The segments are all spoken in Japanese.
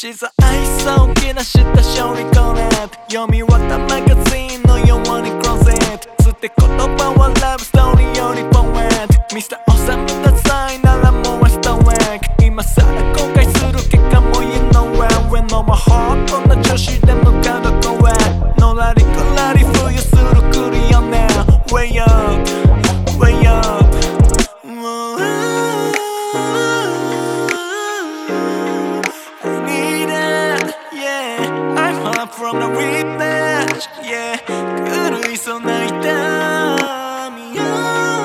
She's an ice on 気出した勝利コネット読み終わったマガジンのようにクローゼットつって言葉はラブストーリーよりポエットミスターおさむダサいならもうストレック今さら後悔する結果も You know where When no more heart こんな女子で向かうどこへのらりくらり冬するクリオネ Way up Way up From the whiplash, yeah 狂いそうな痛みを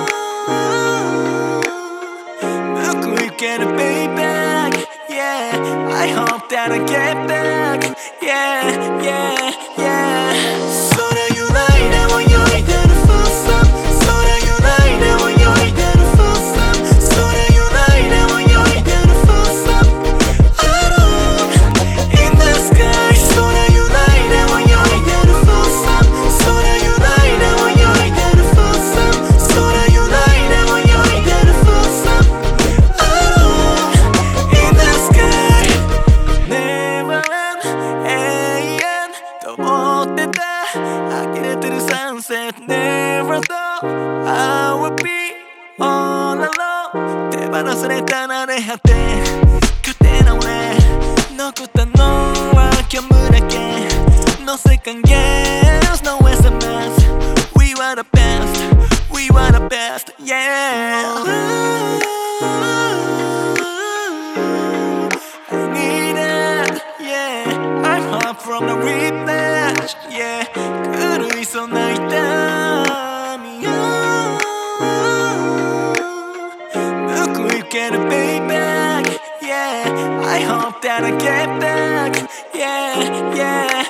報い受ける Payback, yeah I hope that I get back, yeah, yeah, yeah 空揺らいで泳いでる Full sun 空揺らいで泳いでる Full sun 空揺らいで泳いでる Full sun Alone in the sky 空揺らいで泳いでる Full sun 空揺らいで泳いでる Full sun 空揺らいで泳いでる Full sun Alone in the sky Never end 永遠と思ってた呆れてる Sunset Never thought I would be all alone 手放されたなれ果て勝てな俺残ったのは虚無だけ No second guess, no SMS We were the best, we were the best, yeah I need it, yeah I'm hot from the whiplash, yeah 狂いそうな痛みを報い受ける Payback, yeah I hope that I get back, yeah, yeah